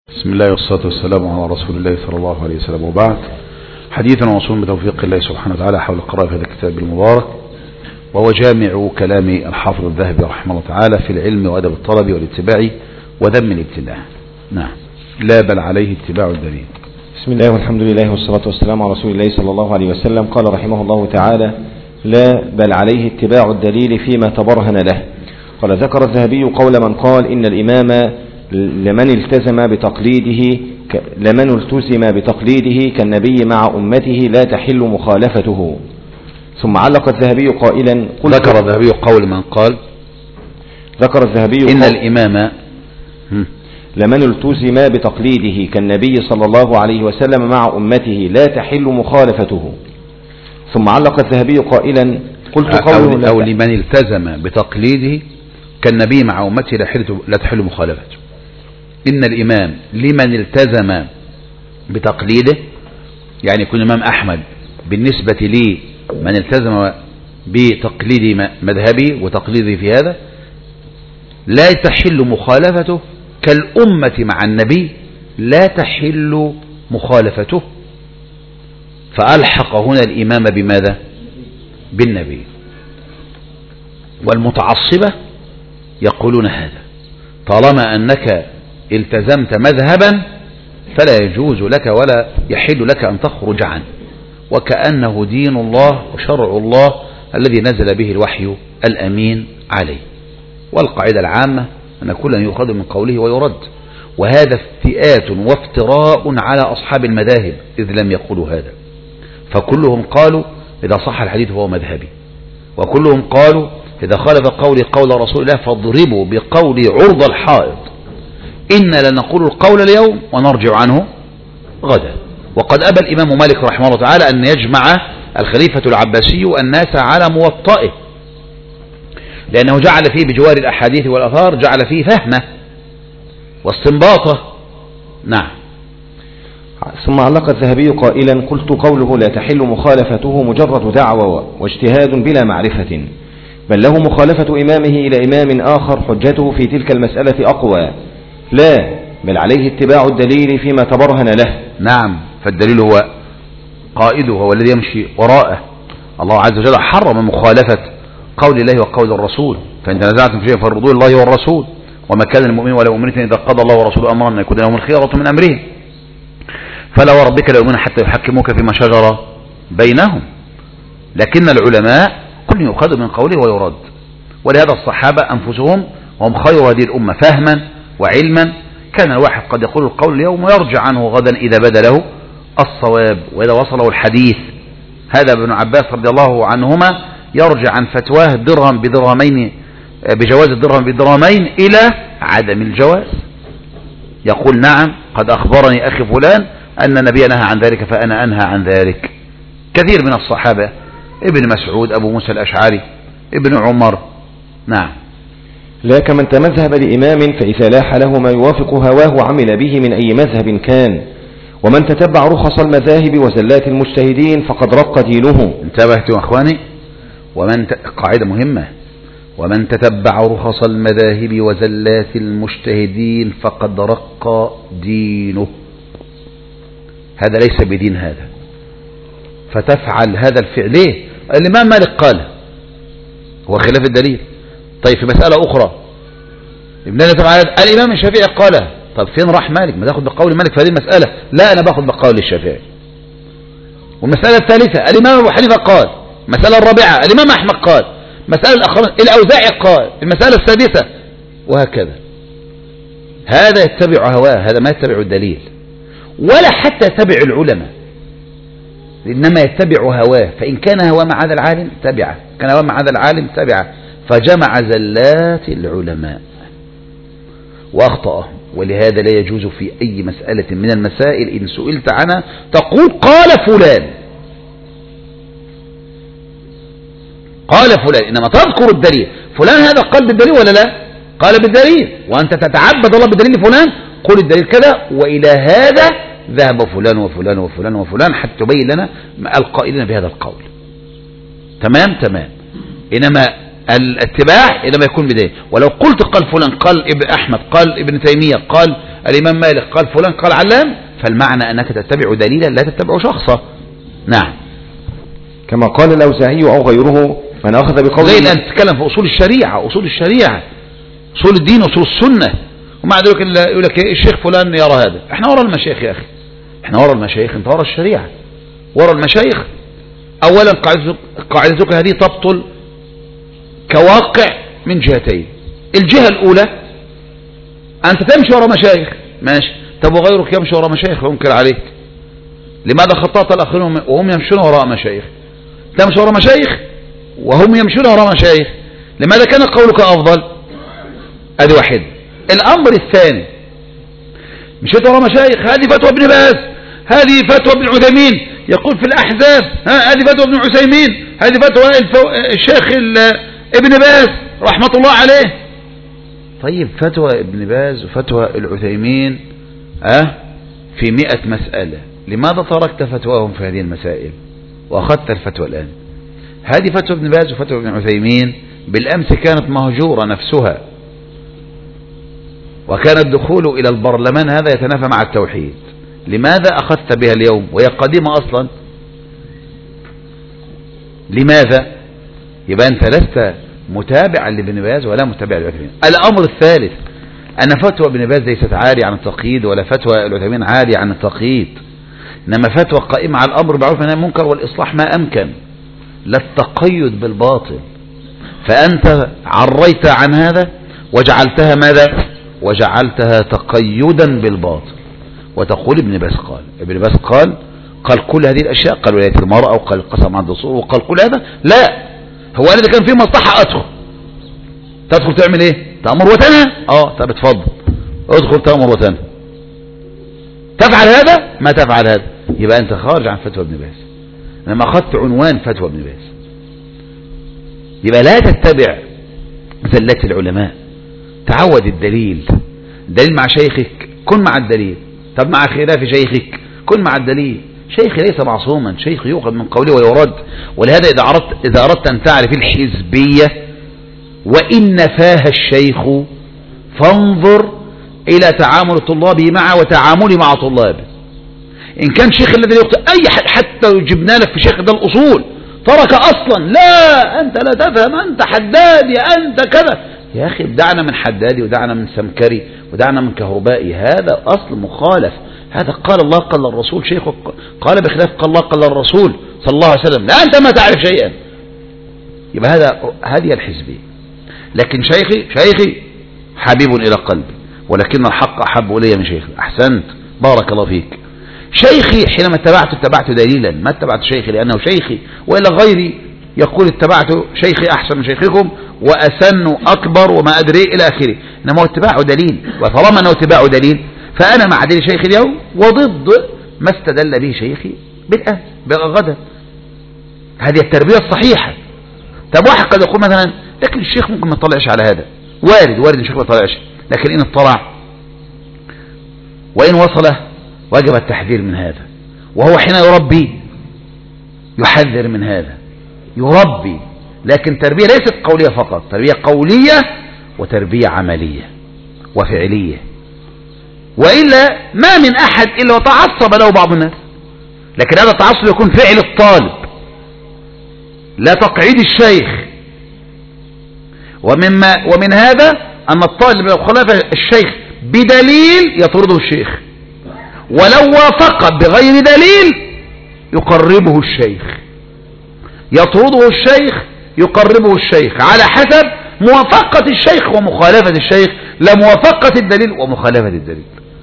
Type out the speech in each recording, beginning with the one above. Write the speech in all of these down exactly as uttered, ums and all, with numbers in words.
بسم الله والصلاة والسلام على رسول الله صلى الله عليه وسلم، وبعد. حديثنا موصول بتوفيق الله سبحانه وتعالى حول قراءة هذا الكتاب المبارك، وهو جامع كلام الحافظ الذهبي رحمه الله تعالى في العلم وأدب الطلب والاتباع وذم الابتداع. نعم، لا بل عليه اتباع الدليل. بسم الله والحمد لله والصلاة والسلام على رسول الله صلى الله عليه وسلم. قال رحمه الله تعالى: لا بل عليه اتباع الدليل فيما تبرهن له. قال: ذكر الذهبي قول من قال إن الإمام لمن التزم بتقليده لمن التزم بتقليده كالنبي مع أمته لا تحل مخالفته. ثم علق الذهبي قائلا: ذكر الذهبي قول من قال ذكر الذهبي إن الإمام لمن التزم بتقليده كالنبي صلى الله عليه وسلم مع أمته لا تحل مخالفته. ثم علق الذهبي قائلا: قلت قوله أو, أو لمن التزم بتقليده كالنبي مع أمته لا تحل مخالفته. إن الإمام لمن التزم بتقليده، يعني يكون الإمام أحمد بالنسبة لي من التزم بتقليد مذهبي وتقليدي في هذا لا تحل مخالفته كالأمة مع النبي لا تحل مخالفته، فألحق هنا الإمام بماذا؟ بالنبي. والمتعصبة يقولون هذا: طالما أنك التزمت مذهبا فلا يجوز لك ولا يحل لك أن تخرج عنه، وكأنه دين الله وشرع الله الذي نزل به الوحي الأمين عليه. والقاعدة العامة أن كل يؤخذ من قوله ويرد، وهذا افتئات وافتراء على أصحاب المذاهب إذ لم يقولوا هذا، فكلهم قالوا إذا صح الحديث فهو مذهبي، وكلهم قالوا إذا خالف قولي قول رسول الله فاضربوا بقولي عرض الحائط، إن لنقول القول اليوم ونرجع عنه غدا. وقد أبى الإمام مالك رحمه الله تعالى أن يجمع الخليفة العباسي الناس على موطئه، لأنه جعل فيه بجوار الأحاديث والأثار جعل فيه فهمه واستنباطه. نعم. ثم علق الذهبي قائلا: قلت قوله لا تحل مخالفته مجرد دعوى واجتهاد بلا معرفة، بل له مخالفة إمامه إلى إمام آخر حجته في تلك المسألة أقوى. لا بل عليه اتباع الدليل فيما تبرهن له. نعم، فالدليل هو قائده، هو الذي يمشي وراءه. الله عز وجل حرم مخالفة قول الله وقول الرسول، فإن تنازعتم في شيء فارضوه الله والرسول، وما كان المؤمن ولا مؤمنة إذا قضى الله ورسوله أمرا أن يكون لهم الخيرة من أمرهم، فلا وربك لا يؤمنون حتى يحكموك فيما شجر بينهم. لكن العلماء كل يؤخذ من قوله ويرد، ولهذا الصحابة أنفسهم هم خير هذه الأمة فهما وعلما. كان الواحد قد يقول القول اليوم ويرجع عنه غدا إذا بدا له الصواب وإذا وصله الحديث. هذا ابن عباس رضي الله عنهما يرجع عن فتواه درهم بدرهمين بجواز الدرهم بدرهمين إلى عدم الجواز، يقول: نعم قد أخبرني أخي فلان أن النبي نهى عن ذلك فأنا أنهى عن ذلك. كثير من الصحابة، ابن مسعود، أبو موسى الأشعري، ابن عمر. نعم. لا كمن تمذهب لإمام فإذا لاح له ما يوافق هواه عمل به من أي مذهب كان، ومن تتبع رخص المذاهب وزلات المجتهدين فقد رق دينه. انتبهتم أخواني؟ ومن ت... قاعدة مهمة: ومن تتبع رخص المذاهب وزلات المجتهدين فقد رق دينه. هذا ليس بدين هذا، فتفعل هذا الفعل. ليه؟ الإمام مالك قال هو خلاف الدليل. طيب في مسألة أخرى ابن الإمام الشافعي قال، طب فين راح مالك؟ ما تاخد بقول مالك في هذه المسألة؟ لا، أنا باخد بقول الشافعي. والمسألة الثالثة الإمام أبو حنيفة قال، المسألة الرابعة الإمام أحمد قال، مسألة الأخرى الأوزاعي قال، المسألة السادسة، وهكذا. هذا يتبع هواه، هذا ما يتبع الدليل ولا حتى يتبع العلماء، إنما يتبع هواه. فإن كان هواه مع هذا العالم تبعه، كان هواه مع هذا العالم تبعه، فجمع زلات العلماء وأخطأهم. ولهذا لا يجوز في أي مسألة من المسائل إن سئلت عنها تقول قال فلان قال فلان، إنما تذكر الدليل. فلان هذا قال بالدليل ولا لا؟ قال بالدليل، وأنت تتعبد الله بالدليل فلان، قل الدليل كذا، وإلى هذا ذهب فلان وفلان وفلان وفلان حتى تبين لنا القائلين بهذا القول. تمام تمام. إنما الاتباع إنما يكون بداية. ولو قلت قال فلان، قال ابن أحمد، قال ابن تيمية، قال الإمام مالك قال فلان قال علان، فالمعنى أنك تتبع دليلا لا تتبع شخصا. نعم. كما قال الأوزاعي أو غيره من أخذ بقول زي الآن تتكلم في أصول الشريعة، أصول الشريعة أصول الدين أصول السنة، ومع ذلك يقول لك الشيخ فلان يرى هذا. احنا ورا المشايخ يا أخي، احنا ورا المشايخ، انت ورا الشريعة ورا المشايخ. أولا قاعدتك هذه تبطل كواقع من جهتين. الجهة الأولى أنت تمشي ورا مشايخ ماشي، طب وغيرك يمشي ورا مشايخ وينكر عليك. لماذا خطأت الآخرون وهم يمشون وراء مشايخ؟ تمشي ورا مشايخ وهم يمشون وراء مشايخ، لماذا كان قولك أفضل؟ هذه واحد. الأمر الثاني، مشيت ورا مشايخ، هذه فتوى ابن باز، هذه فتوى ابن عثيمين يقول في الأحزاب، ها هذه فتوى ابن عثيمين، هذه فتوى الشيخ ابن باز رحمة الله عليه. طيب فتوى ابن باز وفتوى العثيمين أه في مئة مسألة، لماذا تركت فتواهم في هذه المسائل وأخذت الفتوى الآن؟ هذه فتوى ابن باز وفتوى ابن عثيمين بالأمس كانت مهجورة نفسها، وكان الدخول إلى البرلمان هذا يتنافى مع التوحيد. لماذا أخذت بها اليوم وهي قديمة أصلا؟ لماذا؟ يبقى أنت لست متابعا لابن باز ولا متابع للعثيمين. الأمر الثالث أن فتوى ابن باز ليست عالية عن التقييد، ولا فتوى العثيمين عالية عن التقييد، إنما فتوى قائمة على الأمر بالمعروف والنهي عن المنكر والإصلاح ما أمكن، لا التقيد بالباطل. فأنت عريت عن هذا وجعلتها ماذا؟ وجعلتها تقيدا بالباطل. وتقول ابن باز قال، ابن باز قال قال كل هذه الأشياء، قال ولاية المرأة، وقال القسم عند الصور، وقال كل هذا. لا، هو قال إذا كان في مصلحة أدخل. تدخل تعمل إيه؟ تأمر وتنهى؟ آه طب اتفضل ادخل تأمر وتنهى. تفعل هذا؟ ما تفعل هذا، يبقى أنت خارج عن فتوى ابن باز. لما أخذت عنوان فتوى ابن باز، يبقى لا تتبع زلات العلماء. تعود الدليل، الدليل مع شيخك كن مع الدليل، طب مع خلاف شيخك كن مع الدليل. شيخ ليس معصوما، شيخ يؤخذ من قوله ويرد. ولهذا إذا أردت, إذا أردت أن تعرف الحزبية وإن نفاها الشيخ فانظر إلى تعامل طلابه معه وتعامله مع طلابه. إن كان شيخ الذي يقتل أي حد، حتى لو جبنا لك في شيخ ده الأصول ترك أصلا، لا أنت لا تفهم، أنت حدادي، أنت كذا. يا أخي دعنا من حدادي ودعنا من سمكري ودعنا من كهربائي، هذا أصل مخالف. هذا قال الله قال الرسول، شيخ قال بخلاف قال الله قال الرسول صلى الله عليه وسلم، لا أنت ما تعرف شيئا. يبقى هذا هذه الحزبية. لكن شيخي شيخي حبيب إلى قلبي، ولكن الحق أحب إلي من شيخي. أحسنت، بارك الله فيك. شيخي حينما اتبعت اتبعت دليلا، ما اتبعت شيخي لأنه شيخي، وإلا غيري يقول اتبعت شيخي أحسن من شيخكم وأسن أكبر وما أدري إلى آخره. إنما هو اتباع دليل، وطالما أنه اتباع دليل فأنا مع دليل شيخي اليوم وضد ما استدل به شيخي بالآن بغدا. هذه التربية الصحيحة. طب واحد قد يقول مثلا لكن الشيخ ممكن ما يطلعش على هذا، وارد وارد الشيخ ما يطلعش، لكن إن اطلع وإن وصله وجب التحذير من هذا. وهو حين يربي يحذر من هذا، يربي. لكن تربية ليست قولية فقط، تربية قولية وتربية عملية وفعلية. وإلا ما من أحد إلا وتعصب له بعض الناس، لكن هذا التعصب يكون فعل الطالب لا تقعيد الشيخ. ومما ومن هذا أن الطالب لو خالف الشيخ بدليل يطرده الشيخ، ولو وافق بغير دليل يقربه الشيخ، يطرده الشيخ يقربه الشيخ على حسب موافقة الشيخ ومخالفة الشيخ، لا موافقة الدليل ومخالفة الدليل.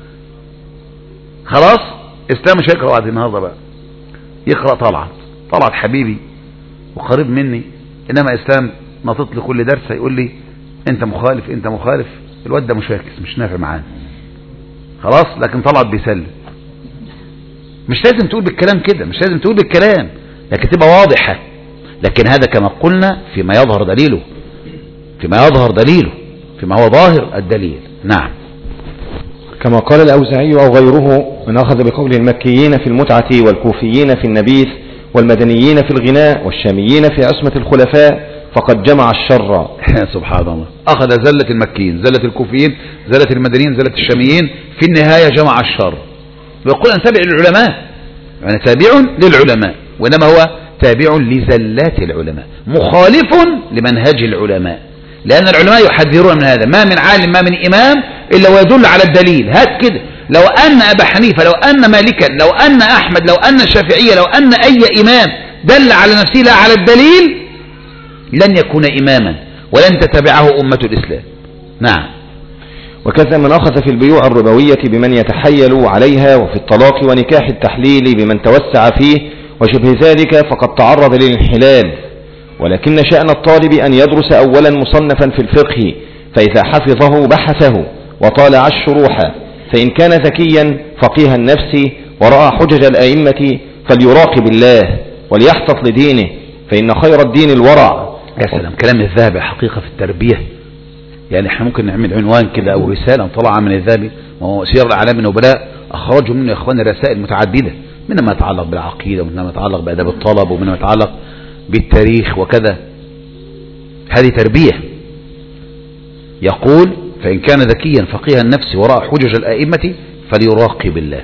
خلاص إسلام مش هيقرأ بعد النهارده بقى، يقرأ طلعت طلعت حبيبي وقريب مني، إنما إسلام نطط لي كل درس يقول لي أنت مخالف أنت مخالف، الواد ده مشاكس مش نافع معانا خلاص. لكن طلعت بيسلم. مش لازم تقول بالكلام كده، مش لازم تقول بالكلام، لكن تبقى واضحة. لكن هذا كما قلنا فيما يظهر دليله، فيما يظهر دليله، فيما هو ظاهر الدليل. نعم. كما قال الأوزاعي أو غيره من أخذ بقول المكيين في المتعة والكوفيين في النبيذ والمدنيين في الغناء والشاميين في عصمة الخلفاء، فقد جمع الشر. سبحان الله، أخذ زلة المكيين، زلة الكوفيين، زلة المدنيين، زلة الشاميين، في النهاية جمع الشر. ويقول أن تابع للعلماء، يعني تابع للعلماء، وإنما هو تابع لزلات العلماء، مخالف لمنهج العلماء، لأن العلماء يحذرون من هذا. ما من عالم ما من إمام إلا ويدل على الدليل. هات كده، لو أن أبا حنيفة، لو أن مالكا، لو أن أحمد، لو أن الشافعية، لو أن أي إمام دل على نفسه لا على الدليل لن يكون إماما ولن تتبعه أمة الإسلام. نعم. وكذا من أخذ في البيوع الربوية بمن يتحيل عليها، وفي الطلاق ونكاح التحليل بمن توسع فيه وشبه ذلك، فقد تعرض للانحلال. ولكن شأن الطالب أن يدرس أولا مصنفا في الفقه، فإذا حفظه بحثه وطالع الشروح، فإن كان ذكيا فقيه النفس ورأى حجج الأئمة فليراقب الله وليحفظ لدينه، فإن خير الدين الورع. يا سلام، كلام الذهبي حقيقة في التربية. يعني احنا ممكن نعمل عنوان كده أو رسالة طلع من الذهبي، وهو سير الأعلام النبلاء، أخرجوا منه يا إخواني رسائل متعددة، منها ما يتعلق بالعقيدة، ومنها ما يتعلق بأداب الطلب، ومنها ما يتعلق بالتاريخ وكذا. هذه تربية. يقول: فإن كان ذكيا فقيه النفس ورأى حجج الأئمة فليراقب الله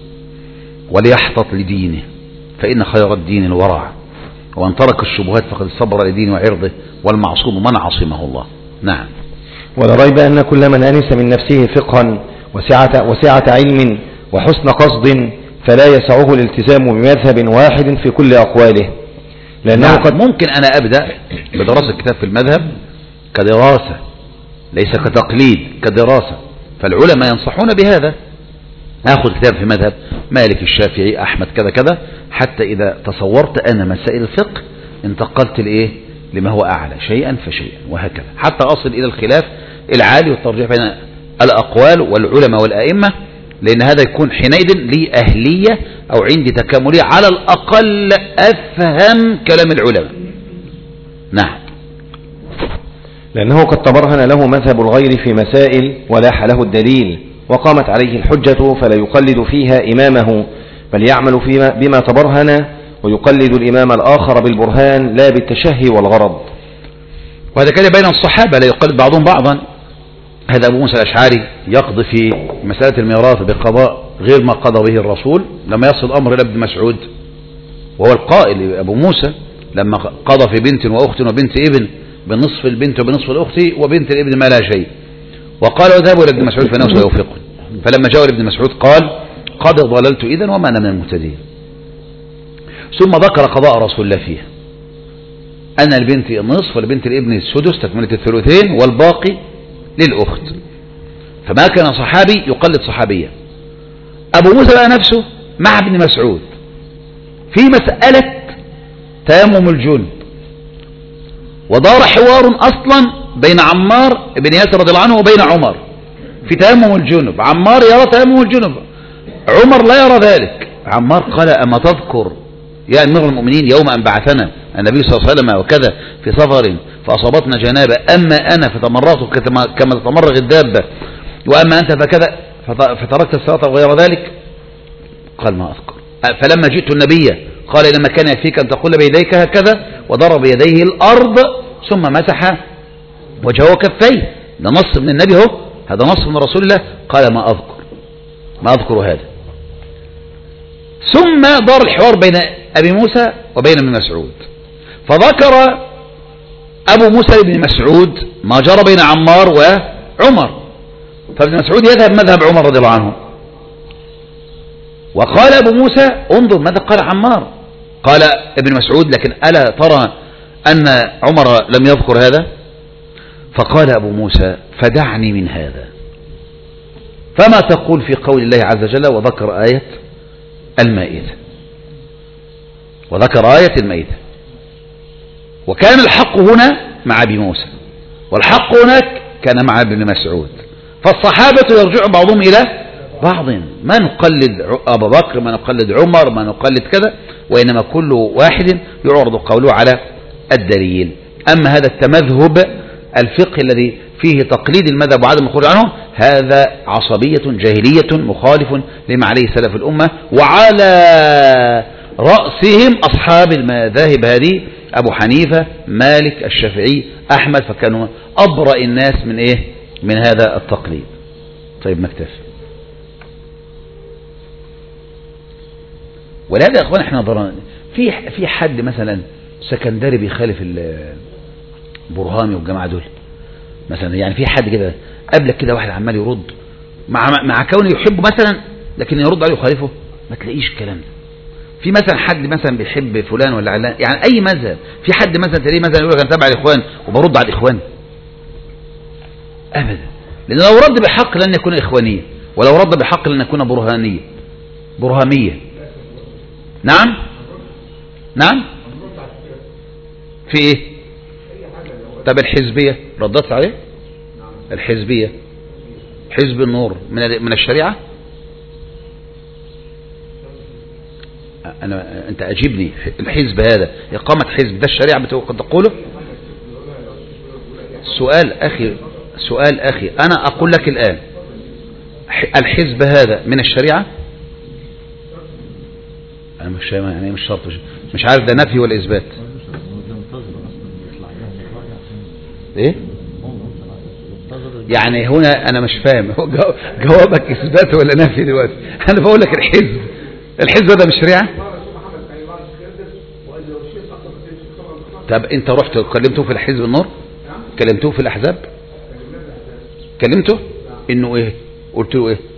وليحتط لدينه، فإن خير الدين الورع، ومن ترك الشبهات فقد صبر لدينه وعرضه، والمعصوم من عصمه الله. نعم. ولا ريب أن كل من أنس من نفسه فقها وسعة, وسعة علم وحسن قصد فلا يسعه الالتزام بمذهب واحد في كل أقواله، لأنه نعم. قد ممكن أنا أبدأ بدراسة كتاب في المذهب كدراسة، ليس كتقليد، كدراسة. فالعلماء ينصحون بهذا، أخذ كتاب في مذهب مالك، الشافعي، أحمد، كذا كذا، حتى إذا تصورت أنا مسائل الفقه انتقلت لإيه؟ لما هو أعلى، شيئا فشيئا، وهكذا حتى أصل إلى الخلاف العالي والترجيح بين الأقوال والعلماء والأئمة، لأن هذا يكون حينئذ لي أهلية أو عندي تكاملية، على الأقل أفهم كلام العلماء. نعم. لأنه قد تبرهن له مذهب الغير في مسائل ولاح له الدليل وقامت عليه الحجة، فلا يقلد فيها إمامه، بل يعمل فيما بما تبرهن، ويقلد الإمام الآخر بالبرهان لا بالتشهي والغرض. وهذا كان بين الصحابة، لا يقلد بعضهم بعضا. هذا أبو موسى الأشعري يقضي في مسألة الميراث بقضاء غير ما قضى به الرسول، لما يصل أمر إلى ابن مسعود، وهو القائل أبو موسى، لما قضى في بنت وأخت وبنت ابن بنصف البنت وبنصف الأخت وبنت الابن ما لا شيء، وقال: وذهبوا إلى ابن مسعود فإنه سيوفقني. فلما جاءوا لابن مسعود قال: قد ضللت إذن وما أنا من المهتدين. ثم ذكر قضاء رسول الله فيها، أن البنت النصف والبنت الابن السدس تكملة الثلثين والباقي للأخت. فما كان صحابي يقلد صحابيا. أبو موسى بقى نفسه مع ابن مسعود في مسألة تيمم الجنب، ودار حوار أصلا بين عمار بن ياسر رضي الله عنه وبين عمر في تيمم الجنب. عمار يرى تيمم الجنب، عمر لا يرى ذلك. عمار قال: أما تذكر يا أمير المؤمنين يوم أن بعثنا النبي صلى الله عليه وسلم وكذا في سفر فأصابتنا جنابة، أما أنا فتمررت كما تتمرغ الدابة، وأما أنت فكذا فتركت الصلاة وغير ذلك. قال: ما أذكر. فلما جئت النبي قال: لما كان يكفيك أن تقول بيديك هكذا، وضرب يديه الأرض ثم مسح وجهه وكفيه. ده نص من النبي، هو هذا نص من رسول الله. قال: ما أذكر، ما أذكر هذا. ثم دار الحوار بين أبي موسى وبين ابن مسعود، فذكر أبو موسى لابن مسعود ما جرى بين عمار وعمر، فابن مسعود يذهب مذهب عمر رضي الله عنه. وقال أبو موسى: انظر ماذا قال عمار. قال ابن مسعود: لكن ألا ترى أن عمر لم يذكر هذا؟ فقال أبو موسى: فدعني من هذا، فما تقول في قول الله عز وجل وذكر آية المائدة، وذكر آية المائدة. وكان الحق هنا مع أبي موسى، والحق هناك كان مع ابن مسعود. فالصحابة يرجع بعضهم إلى بعض، ما نقلد أبا بكر، ما نقلد عمر، ما نقلد كذا، وإنما كل واحد يعرض قوله على الدليل. أما هذا التمذهب الفقه الذي فيه تقليد المذهب وعدم الخروج عنه، هذا عصبية جاهلية مخالف لما عليه سلف الأمة، وعلى رأسهم أصحاب المذاهب هذه أبو حنيفة مالك الشافعي أحمد، فكانوا أبرأ الناس من إيه من هذا التقليد. طيب نكتفي. ولهذا يا اخوان احنا ضرنا في في حد مثلا سكندري بيخالف البرهامي والجماعه دول مثلا، يعني في حد كده قبلك كده واحد عمال يرد مع مع كونه يحبه مثلا، لكن يرد عليه يخالفه، ما تلاقيش الكلام ده. في مثلا حد مثلا بيحب فلان ولا علان، يعني اي مذهب، في حد مثلا تلاقيه مثلا يقول لك انا تابع الاخوان وبرد على الاخوان ابدا، لان لو رد بحق لن يكون اخوانيه، ولو رد بحق لن يكون برهانيه برهاميه. نعم نعم في ايه؟ طب الحزبيه ردت عليه؟ الحزبيه حزب النور من من الشريعه؟ أنا أنت أجيبني، الحزب هذا إقامة حزب ده الشريعة بتقوله؟ سؤال أخي سؤال أخي أنا أقول لك الآن، الحزب هذا من الشريعة؟ أنا مش يعني مش شرط، مش عارف ده نفي ولا إثبات. إيه؟ يعني هنا أنا مش فاهم جوابك إثبات ولا نفي دلوقتي؟ أنا بقول لك الحزب الحزب هذا مش شريعة؟ طب انت رحت كلمته في الحزب النور؟ كلمته في الاحزاب؟ كلمته انه ايه؟ قلت له ايه؟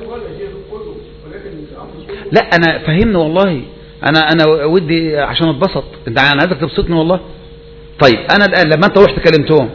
لا انا فهمني والله، انا انا ودي عشان اتبسط، انت انا عايزك تبسطني والله. طيب انا الان لما انت رحت كلمتهم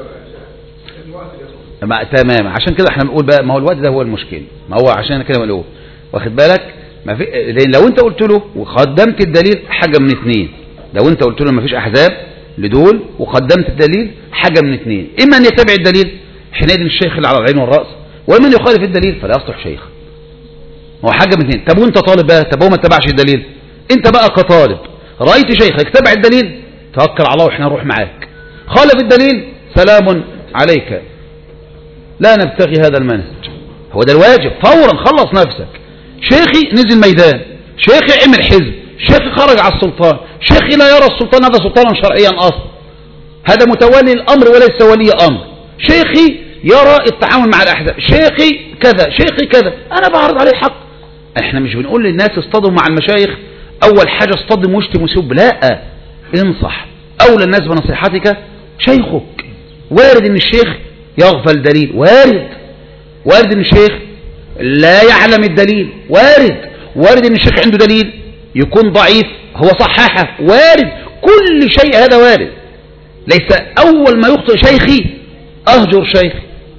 تمام، عشان كده احنا بنقول بقى ما هو الوقت ده هو المشكله، ما هو عشان كده بنقول واخد بالك، ما في، لان لو انت قلت له وقدمت الدليل حاجه من اثنين، لو انت قلت له ما فيش احزاب لدول وقدمت الدليل حاجه من اثنين، اما ان يتبع الدليل حينئذ الشيخ اللي على العين والراس، واما ان يخالف الدليل فلا يصلح شيخ. هو حاجه من اثنين. طب وانت طالب بقى، طب هو ما اتبعش الدليل، انت بقى كطالب رايت شيخك اتبع الدليل توكل على الله واحنا نروح معاك، خالف الدليل سلام عليك، لا نبتغي هذا المنهج. هو ده الواجب، فورا خلص نفسك. شيخي نزل ميدان، شيخي عمل حزب، شيخي خرج على السلطان، شيخي لا يرى السلطان هذا سلطانا شرعيا اصلا، هذا متولي الامر وليس ولي امر، شيخي يرى التعامل مع الاحزاب، شيخي كذا شيخي كذا، انا بعرض عليه الحق. احنا مش بنقول للناس اصطدموا مع المشايخ اول حاجه اصطدم واشتم وسب، لا، انصح. اولى الناس بنصيحتك شيخك. وارد ان الشيخ يغفل دليل، وارد وارد ان الشيخ لا يعلم الدليل، وارد وارد ان الشيخ عنده دليل يكون ضعيف هو صححه، وارد، كل شيء هذا وارد. ليس اول ما يخطئ شيخي اهجر شيخي،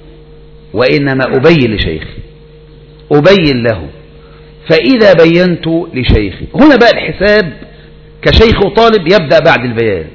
وانما ابين لشيخي، ابين له. فاذا بينت لشيخي، هنا بقى الحساب كشيخ وطالب يبدأ بعد البيان.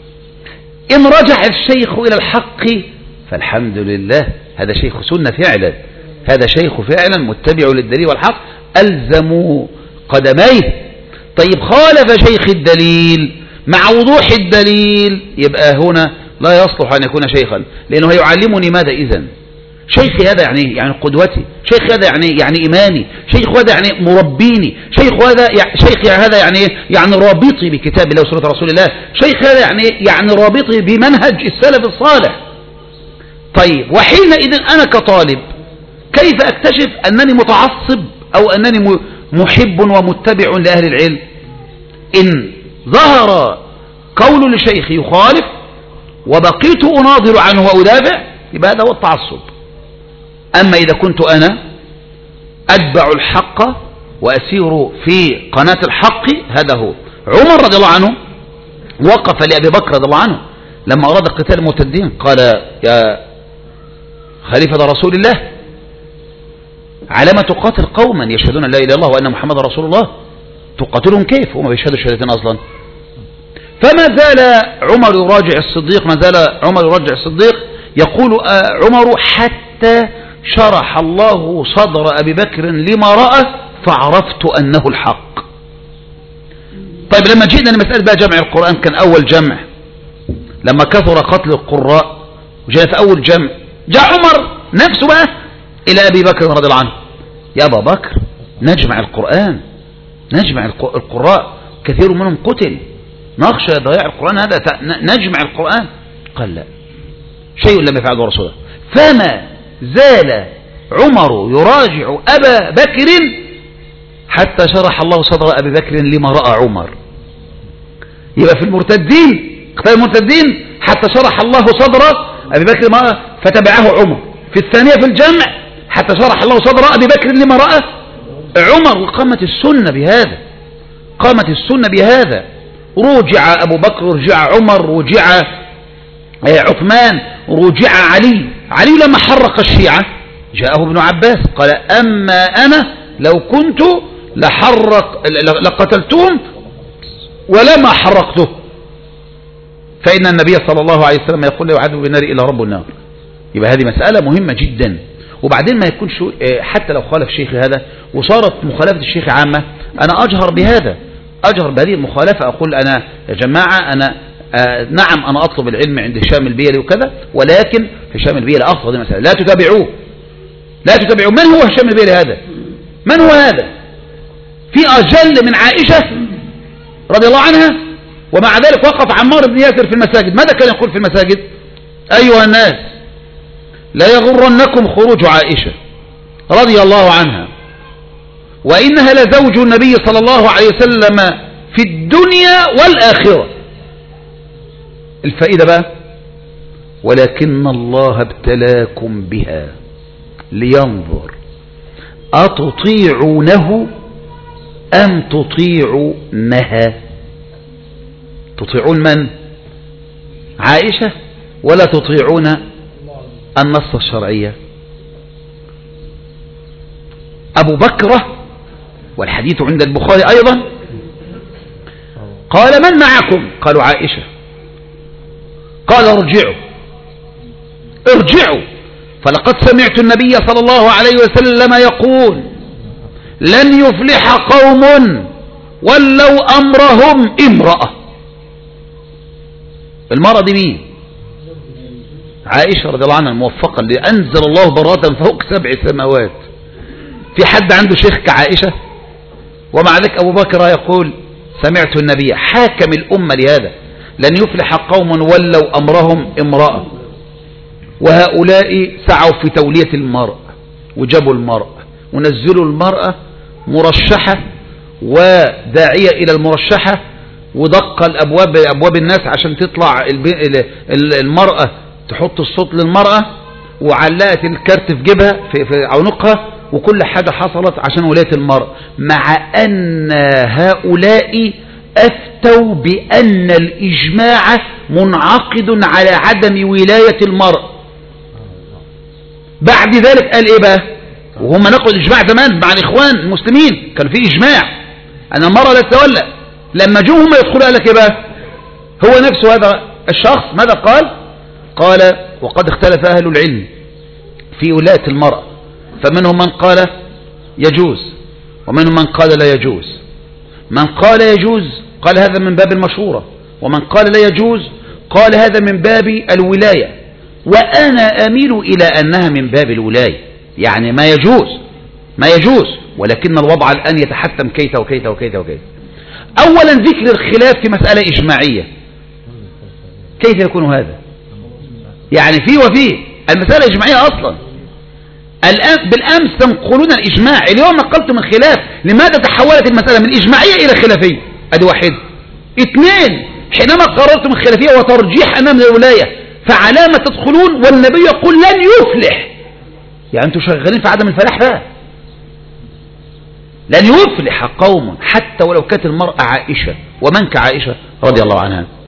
ان رجع الشيخ الى الحق فالحمد لله، هذا شيخ سنة فعلا، هذا شيخ فعلا متبع للدليل والحق، ألزموا قدميه. طيب خالف شيخ الدليل مع وضوح الدليل، يبقى هنا لا يصلح أن يكون شيخا، لأنه هيعلمني ماذا إذن؟ شيخي هذا يعني يعني قدوتي، شيخ هذا يعني يعني إيماني، شيخ هذا يعني مربيني، شيخ هذا يعني شيخ هذا يعني يعني رابطي بكتاب الله وسنة رسول الله، شيخ هذا يعني يعني رابطي بمنهج السلف الصالح. طيب وحينئذ أنا كطالب كيف أكتشف أنني متعصب أو أنني محب ومتبع لأهل العلم؟ إن ظهر قول لشيخ يخالف وبقيت أناظر عنه وأدافع، يبقى هذا هو التعصب. أما إذا كنت أنا أتبع الحق وأسير في قناة الحق، هذا هو. عمر رضي الله عنه وقف لأبي بكر رضي الله عنه لما أراد قتال المرتدين، قال يا خليفة رسول الله علامة تقاتل قوما يشهدون لا إله إلا الله وأن محمد رسول الله، تقاتلهم كيف هم بيشهدوا الشهادتين أصلا؟ فما زال عمر يراجع الصديق، ما زال عمر يراجع الصديق، يقول عمر حتى شرح الله صدر أبي بكر لما رأى فعرفت أنه الحق. طيب لما جئنا لمسألة بقى جمع القرآن، كان أول جمع لما كثر قتل القراء وجاء في أول جمع، جاء عمر نفسه بقى إلى أبي بكر رضي الله عنه، يا أبا بكر نجمع القرآن، نجمع القراء كثير منهم قتل، نخشى ضياع القرآن هذا نجمع القرآن. قال لا، شيء لم يفعله رسوله. فما زال عمر يراجع أبا بكر حتى شرح الله صدر أبي بكر لما رأى عمر. يبقى في المرتدين، قتال المرتدين حتى شرح الله صدر أبي بكر ما فتبعه عمر. في الثانية في الجمع حتى شرح الله صدر أبي بكر لما رأى عمر. وقامت السنة بهذا، قامت السنة بهذا. رجع أبو بكر، رجع عمر، رجع عثمان، رجع علي. علي لما حرق الشيعة جاءه ابن عباس قال أما أنا لو كنت لحرق لقتلتهم ولما حرقته، فإن النبي صلى الله عليه وسلم يقول لا يعذب بالنار إلا رب النار. يبقى هذه مسألة مهمة جدا. وبعدين ما يكونش حتى لو خالف شيخ هذا وصارت مخالفة الشيخ عامة، أنا أجهر بهذا، أجهر بهذه المخالفة، أقول أنا يا جماعة أنا آه نعم أنا أطلب العلم عند هشام البيلي وكذا، ولكن هشام البيلي أفضل المسألة، لا تتابعوه، لا تتابعوه. من هو هشام البيلي هذا؟ من هو هذا؟ في أجل من عائشة رضي الله عنها، ومع ذلك وقف عمار بن ياسر في المساجد. ماذا كان يقول في المساجد؟ أيها الناس لا يغرنكم خروج عائشة رضي الله عنها، وإنها لزوج النبي صلى الله عليه وسلم في الدنيا والآخرة. الفائدة بقى ولكن الله ابتلاكم بها لينظر أتطيعونه أم تطيعونها. تطيعون من؟ عائشة ولا تطيعون النص الشرعية؟ أبو بكر والحديث عند البخاري أيضا قال من معكم؟ قالوا عائشة. قال ارجعوا ارجعوا فلقد سمعت النبي صلى الله عليه وسلم يقول لن يفلح قوم ولوا أمرهم امرأة. المرأة دي مين؟ عائشة رضي الله عنها الموفقة اللي أنزل الله براءة فوق سبع سماوات. في حد عنده شيخ كعائشة؟ ومع ذلك أبو بكر يقول سمعت النبي حاكم الأمة لهذا، لن يفلح قوم ولوا أمرهم امرأة. وهؤلاء سعوا في تولية المرأة وجابوا المرأة ونزلوا المرأة مرشحة وداعية إلى المرشحة، ودق الأبواب أبواب الناس عشان تطلع المرأة تحط الصوت للمرأة، وعلقت الكارت في جيبها في, في عنقها، وكل حاجة حصلت عشان ولاية المرأة، مع أن هؤلاء أفتوا بأن الإجماع منعقد على عدم ولاية المرأة. بعد ذلك قال إيه بقى؟ وهم نقلوا الإجماع زمان مع الإخوان المسلمين كان في إجماع أن المرأة لا تتولى. لما جوا هم يدخلوا قال لك إيه بقى؟ هو نفسه هذا الشخص ماذا قال؟ قال وقد اختلف أهل العلم في ولاية المرأة، فمنهم من قال يجوز ومنهم من قال لا يجوز. من قال يجوز قال هذا من باب المشورة، ومن قال لا يجوز قال هذا من باب الولاية، وأنا أميل إلى أنها من باب الولاية، يعني ما يجوز ما يجوز ولكن الوضع الآن يتحتم كيت وكيت وكيت وكيت. أولا ذكر الخلاف في مسألة إجماعية، كيف يكون هذا؟ يعني فيه وفيه المسألة إجماعية أصلا. الآن بالأمس تنقلون الإجماع، اليوم نقلتم الخلاف. لماذا تحولت المسألة من إجماعية إلى خلافية؟ أدي واحد. اثنين، حينما قررتم الخلافية وترجيح أمام الولاية فعلامة تدخلون والنبي يقول لن يفلح، يعني أنتم شغالين في عدم الفلاح بقى. لن يفلح قوم حتى ولو كانت المرأة عائشة، ومن كعائشة رضي الله عنها.